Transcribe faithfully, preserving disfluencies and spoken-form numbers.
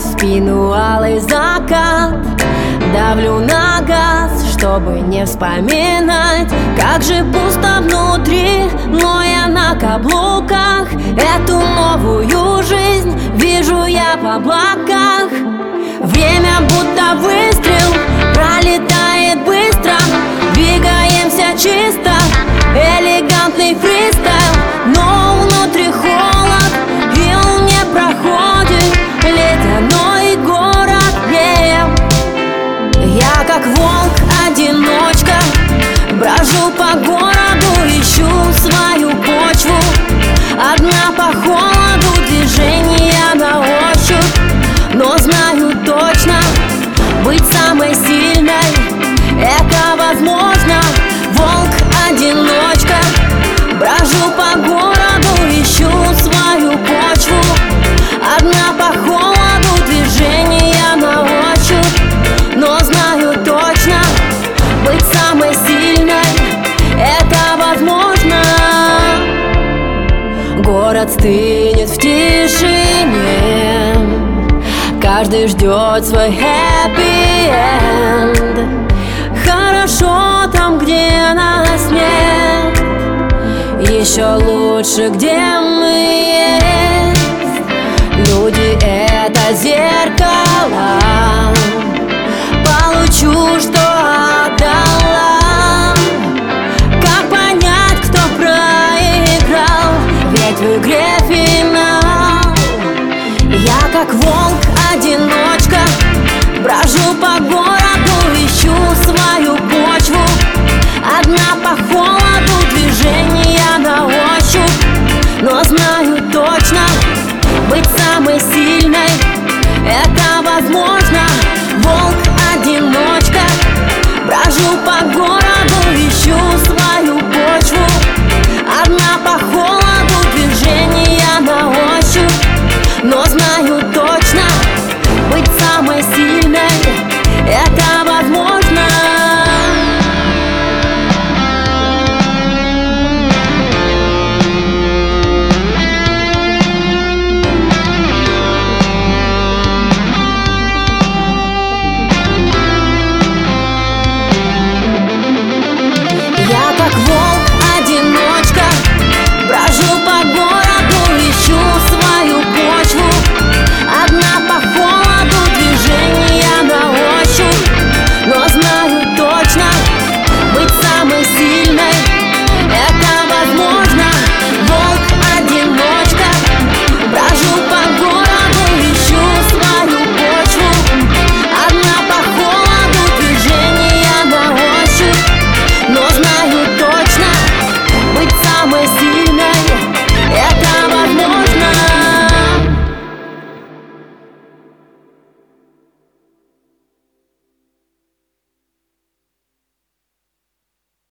в спину алый закат. Давлю на газ, чтобы не вспоминать, как же пусто внутри, но я на каблуках. Эту новую жизнь вижу я в облаках. Время будто выстрел, пролетает быстро. Двигаемся чисто, элегантный фристайл. Но внутри холод, и он не проходит. Ледяной город, yeah. Я как волк-одиночка брожу по городу, ищу свою почву. Одна по холоду, движения на ощупь. Но знаю точно, быть самой сильной это возможно. Волк-одиночка брожу по городу, ищу свою почву. Одна по холоду, движения на ощупь. Но знаю точно, быть самой сильной это возможно. Город стынет в тишине, каждый ждет свой happy end. Хорошо там, где нас нет, еще лучше, где мы есть. Люди — это зеркала, получу, что отдала. Как понять, кто проиграл, ведь в игре финал. Я как волк-одиночка брожу по городу, ищу свою почву. Одна по холоду, движения на ощупь. Но знаю точно, быть самой сильной это возможно. Волк